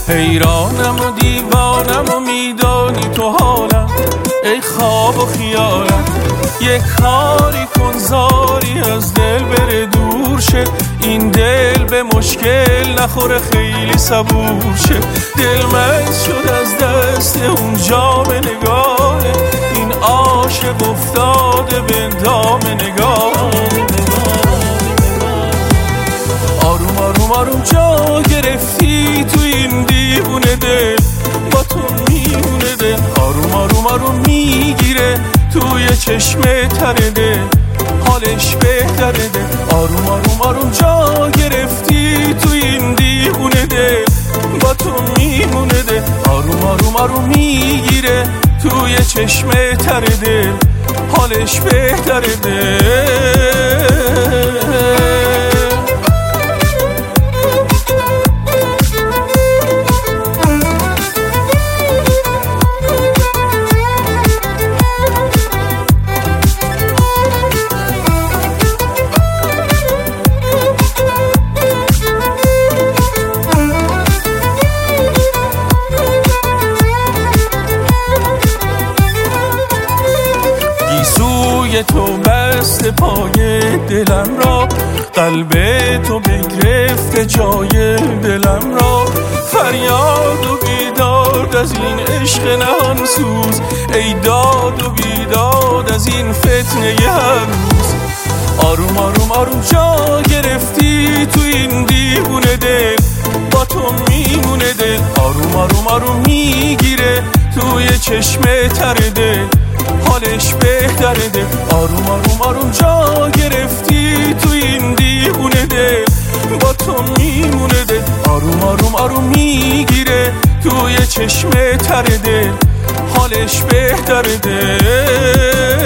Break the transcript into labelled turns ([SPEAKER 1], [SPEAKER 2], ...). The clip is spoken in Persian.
[SPEAKER 1] حیرانم و دیوانم و میدانی تو حالم، ای خواب و خیالم. یک کاری کن زاری از دل بره دور شه، این دل به مشکل نخوره خیلی صبور شه. دل مست شد از دست اون جام نگاهه، این عاشق افتاده به دام نگاه. آروم آروم آروم جا گرفتی تو این دیوونه دل، با تو میمونه دل. آروم آروم آروم میگیره توی چشم تره دل، حالش بهتره دل. آروم آروم آروم جا گرفتی تو این دیوونه دل، با تو میمونه دل. آروم آروم آروم میگیره توی چشم تره دل، حالش بهتره دل. تو بست پای دلم را، قلب تو بگرفته جای دلم را. فریاد و بیداد از این عشق نهان سوز، ای داد و بیداد از این فتنه هر روز. آروم آروم آروم جا گرفتی تو این دیوونه دل، با تو میمونه دل. آروم آروم آروم میگیره توی چشم تره دل، حالش بهتره دل. آروم آروم آروم جا گرفتی تو این دیوونه دل، با تو میمونه دل. آروم آروم آروم میگیره توی چشم تره دل، حالش بهتره دل.